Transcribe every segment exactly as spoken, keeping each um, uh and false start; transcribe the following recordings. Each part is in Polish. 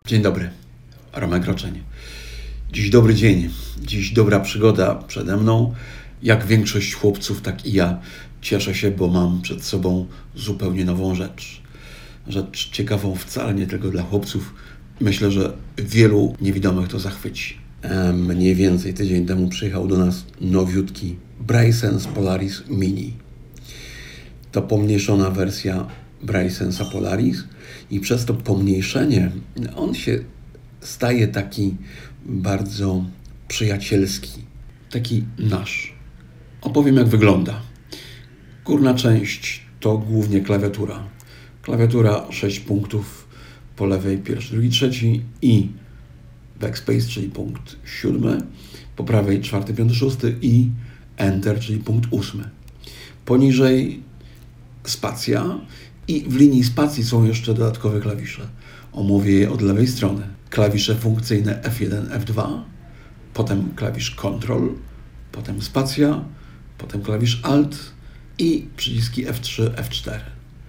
Dzień dobry, Romek Roczeń. Dziś dobry dzień, dziś dobra przygoda przede mną. Jak większość chłopców, tak i ja cieszę się, bo mam przed sobą zupełnie nową rzecz. Rzecz ciekawą wcale nie tylko dla chłopców. Myślę, że wielu niewidomych to zachwyci. E, mniej więcej tydzień temu przyjechał do nas nowiutki BrailleSense Polaris Mini. To pomniejszona wersja BrailleSense'a Polaris i przez to pomniejszenie on się staje taki bardzo przyjacielski, taki nasz. Opowiem, jak wygląda. Górna część to głównie klawiatura. Klawiatura sześć punktów, po lewej pierwszy, drugi, trzeci i backspace, czyli punkt siódmy, po prawej czwarty, piąty, szósty i enter, czyli punkt ósmy. Poniżej spacja i w linii spacji są jeszcze dodatkowe klawisze. Omówię je od lewej strony. Klawisze funkcyjne F jeden, F dwa, potem klawisz Control, potem spacja, potem klawisz Alt i przyciski F trzy, F cztery.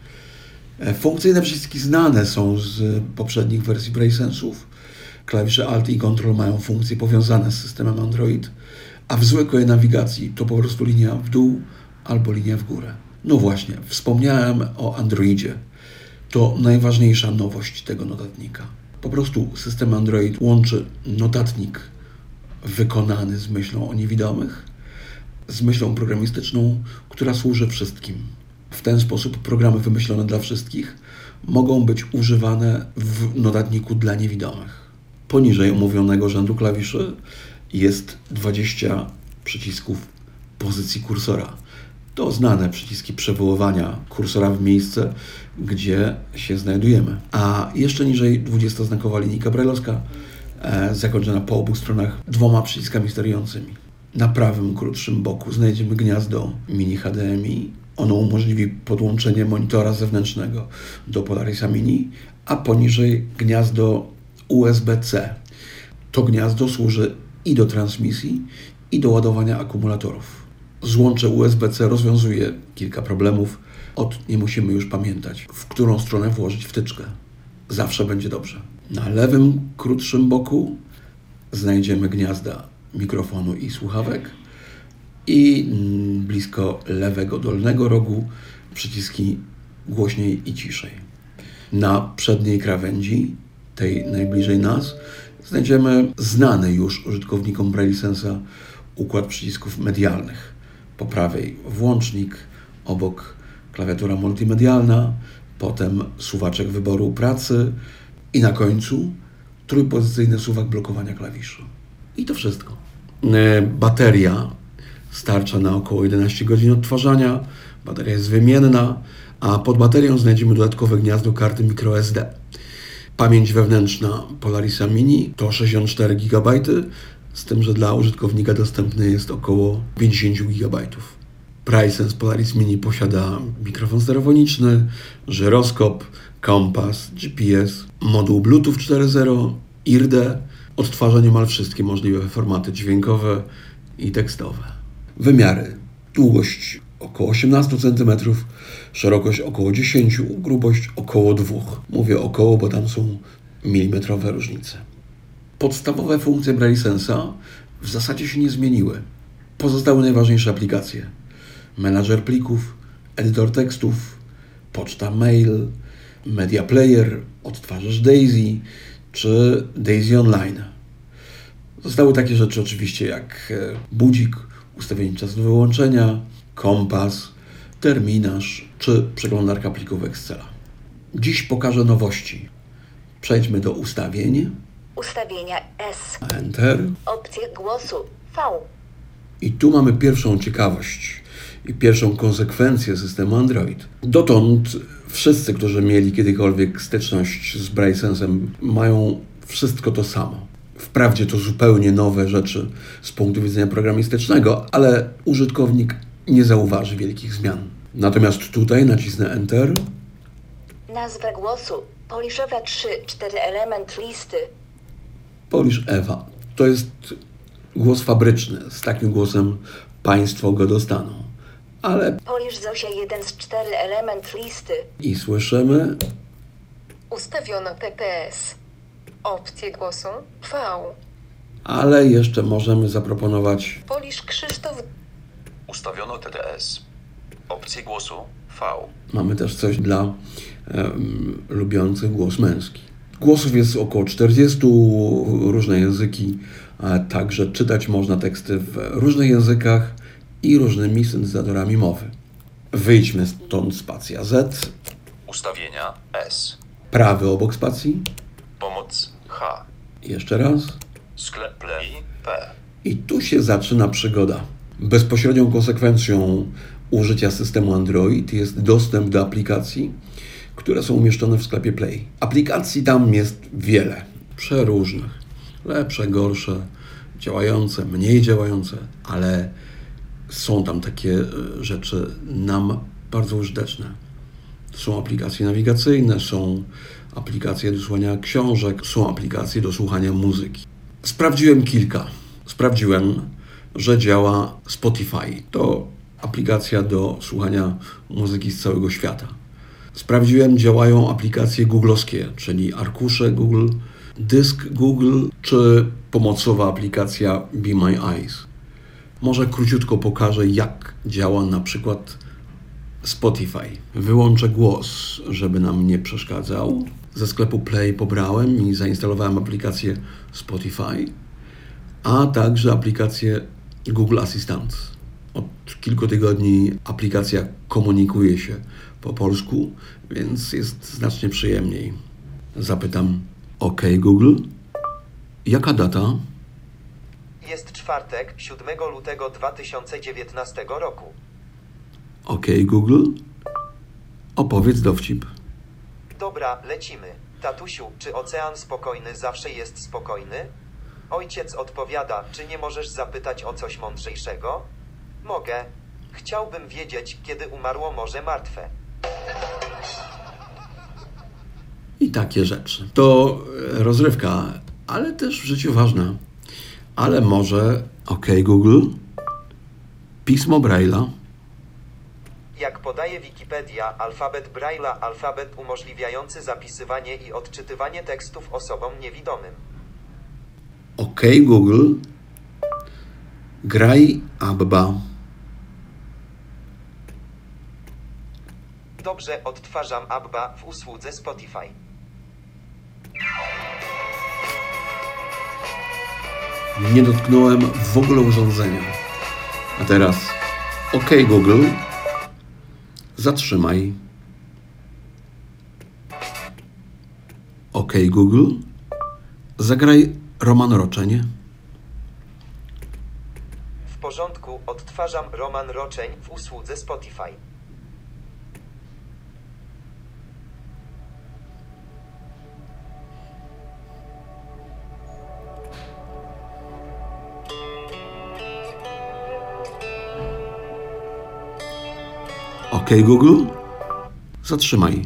Funkcyjne przyciski znane są z poprzednich wersji BrailleSense'ów. Klawisze Alt i Control mają funkcje powiązane z systemem Android, a w zwykłej nawigacji to po prostu linia w dół albo linia w górę. No właśnie, wspomniałem o Androidzie. To najważniejsza nowość tego notatnika. Po prostu system Android łączy notatnik wykonany z myślą o niewidomych z myślą programistyczną, która służy wszystkim. W ten sposób programy wymyślone dla wszystkich mogą być używane w notatniku dla niewidomych. Poniżej omówionego rzędu klawiszy jest dwadzieścia przycisków pozycji kursora. To znane przyciski przewoływania kursora w miejsce, gdzie się znajdujemy. A jeszcze niżej dwudziestoznakowa linijka brajlowska, e, zakończona po obu stronach dwoma przyciskami sterującymi. Na prawym, krótszym boku znajdziemy gniazdo mini H D M I. Ono umożliwi podłączenie monitora zewnętrznego do Polarisa Mini, a poniżej gniazdo U S B C. To gniazdo służy i do transmisji, i do ładowania akumulatorów. Złącze U S B C rozwiązuje kilka problemów. Od nie musimy już pamiętać, w którą stronę włożyć wtyczkę. Zawsze będzie dobrze. Na lewym, krótszym boku znajdziemy gniazda mikrofonu i słuchawek i blisko lewego dolnego rogu przyciski głośniej i ciszej. Na przedniej krawędzi, tej najbliżej nas, znajdziemy znany już użytkownikom BrailleSense'a układ przycisków medialnych. Po prawej włącznik, obok klawiatura multimedialna, potem suwaczek wyboru pracy i na końcu trójpozycyjny suwak blokowania klawiszy. I to wszystko. Bateria starcza na około jedenaście godzin odtwarzania. Bateria jest wymienna, a pod baterią znajdziemy dodatkowe gniazdo karty microSD. Pamięć wewnętrzna Polarisa Mini to sześćdziesiąt cztery gigabajty, z tym, że dla użytkownika dostępny jest około pięćdziesiąt gigabajtów. BrailleSense Polaris Mini posiada mikrofon stereofoniczny, żyroskop, kompas, G P S, moduł Bluetooth cztery zero, I R D, odtwarza niemal wszystkie możliwe formaty dźwiękowe i tekstowe. Wymiary. Długość około osiemnaście centymetrów, szerokość około dziesięć, grubość około dwa. Mówię około, bo tam są milimetrowe różnice. Podstawowe funkcje BrailleSense'a w zasadzie się nie zmieniły. Pozostały najważniejsze aplikacje. Menadżer plików, edytor tekstów, poczta mail, media player, odtwarzacz Daisy czy Daisy Online. Zostały takie rzeczy oczywiście jak budzik, ustawienie czasu wyłączenia, kompas, terminarz czy przeglądarka plików Excela. Dziś pokażę nowości. Przejdźmy do ustawień. Ustawienia S. Enter. Opcje głosu V. I tu mamy pierwszą ciekawość i pierwszą konsekwencję systemu Android. Dotąd wszyscy, którzy mieli kiedykolwiek styczność z BrailleSense'em, mają wszystko to samo. Wprawdzie to zupełnie nowe rzeczy z punktu widzenia programistycznego, ale użytkownik nie zauważy wielkich zmian. Natomiast tutaj nacisnę Enter. Nazwa głosu Poliszowa trzy cztery element listy. Polish Ewa. To jest głos fabryczny. Z takim głosem Państwo go dostaną. Ale... Polish Zosia jeden z cztery element listy. I słyszymy... Ustawiono P P S. Opcje głosu V. Ale jeszcze możemy zaproponować Polisz Krzysztof. Ustawiono T T S. Opcje głosu V. Mamy też coś dla um, lubiących głos męski. Głosów jest około czterdzieści, różne języki, a także czytać można teksty w różnych językach i różnymi syntezatorami mowy. Wyjdźmy stąd spacja Z, Ustawienia S. prawy obok spacji, Pomoc H. jeszcze raz. Sklep Play P. I tu się zaczyna przygoda. Bezpośrednią konsekwencją użycia systemu Android jest dostęp do aplikacji, które są umieszczone w sklepie Play. Aplikacji tam jest wiele, przeróżnych. Lepsze, gorsze, działające, mniej działające, ale są tam takie rzeczy nam bardzo użyteczne. Są aplikacje nawigacyjne, są aplikacje do słuchania książek, są aplikacje do słuchania muzyki. Sprawdziłem kilka. Sprawdziłem, że działa Spotify. To aplikacja do słuchania muzyki z całego świata. Sprawdziłem, działają aplikacje googlowskie, czyli arkusze Google, dysk Google, czy pomocowa aplikacja Be My Eyes. Może króciutko pokażę, jak działa na przykład Spotify. Wyłączę głos, żeby nam nie przeszkadzał. Ze sklepu Play pobrałem i zainstalowałem aplikację Spotify, a także aplikację Google Assistant. Od kilku tygodni aplikacja komunikuje się po polsku, więc jest znacznie przyjemniej. Zapytam: OK Google, jaka data? Jest czwartek, siódmego lutego dwa tysiące dziewiętnastego roku. OK Google, opowiedz dowcip. Dobra, lecimy. Tatusiu, czy ocean spokojny zawsze jest spokojny? Ojciec odpowiada, czy nie możesz zapytać o coś mądrzejszego? Mogę. Chciałbym wiedzieć, kiedy umarło Morze Martwe. I takie rzeczy. To rozrywka, ale też w życiu ważna. Ale może OK Google, pismo Braille'a. Jak podaje Wikipedia, alfabet Braille'a alfabet umożliwiający zapisywanie i odczytywanie tekstów osobom niewidomym. OK Google, graj Abba. Dobrze, odtwarzam Abba w usłudze Spotify. Nie dotknąłem w ogóle urządzenia. A teraz OK Google, zatrzymaj. OK Google, zagraj Roman Roczeń. W porządku, odtwarzam Roman Roczeń w usłudze Spotify. OK Google, zatrzymaj.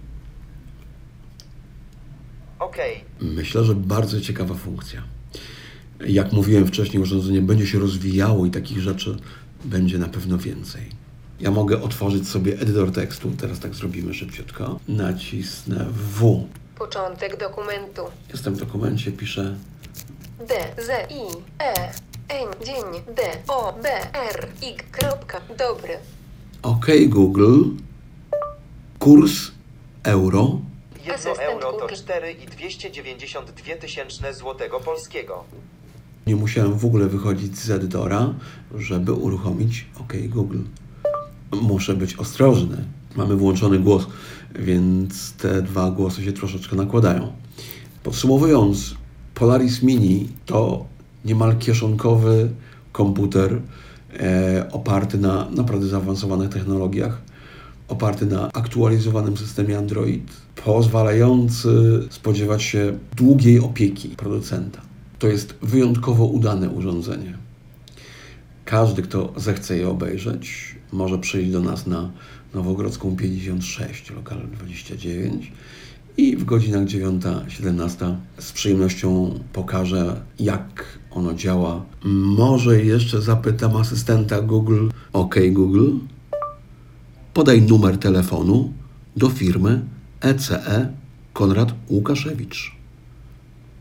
OK. Myślę, że bardzo ciekawa funkcja. Jak mówiłem wcześniej, urządzenie będzie się rozwijało i takich rzeczy będzie na pewno więcej. Ja mogę otworzyć sobie edytor tekstu. Teraz tak zrobimy szybciutko. Nacisnę W. Początek dokumentu. Jestem w dokumencie, piszę D, Z, I, E, N, dzień, D, O, B, R, I, kropka, dobry. OK Google, kurs euro. Jedno Asystent euro to Google. cztery i dwieście dziewięćdziesiąt dwa tysiące złotego polskiego. Nie musiałem w ogóle wychodzić z edytora, żeby uruchomić OK Google. Muszę być ostrożny. Mamy włączony głos, więc te dwa głosy się troszeczkę nakładają. Podsumowując, Polaris Mini to niemal kieszonkowy komputer e, oparty na naprawdę zaawansowanych technologiach, oparty na aktualizowanym systemie Android, pozwalający spodziewać się długiej opieki producenta. To jest wyjątkowo udane urządzenie. Każdy, kto zechce je obejrzeć, może przyjść do nas na Nowogrodzką pięćdziesiąt sześć, lokal dwadzieścia dziewięć i w godzinach dziewiąta siedemnasta z przyjemnością pokażę, jak ono działa. Może jeszcze zapytam asystenta Google: OK Google, podaj numer telefonu do firmy E C E Konrad Łukaszewicz.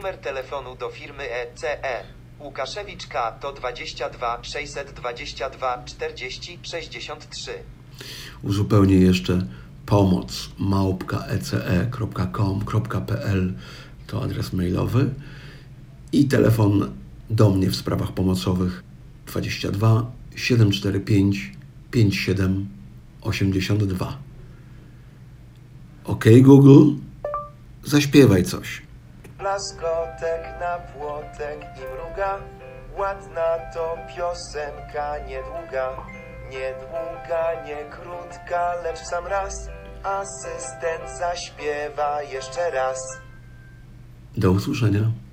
Numer telefonu do firmy E C E. Łukaszewicz K to dwadzieścia dwa sześćset dwadzieścia dwa czterdzieści sześćdziesiąt trzy. Uzupełnię jeszcze pomoc małpka e c e kropka com kropka p l to adres mailowy i telefon do mnie w sprawach pomocowych dwadzieścia dwa siedem cztery pięć pięć siedem osiemdziesiąt dwa. OK Google, zaśpiewaj coś. Blaskotek na płotek i mruga, ładna to piosenka, niedługa, niedługa, nie krótka, lecz w sam raz, asystent zaśpiewa jeszcze raz. Do usłyszenia.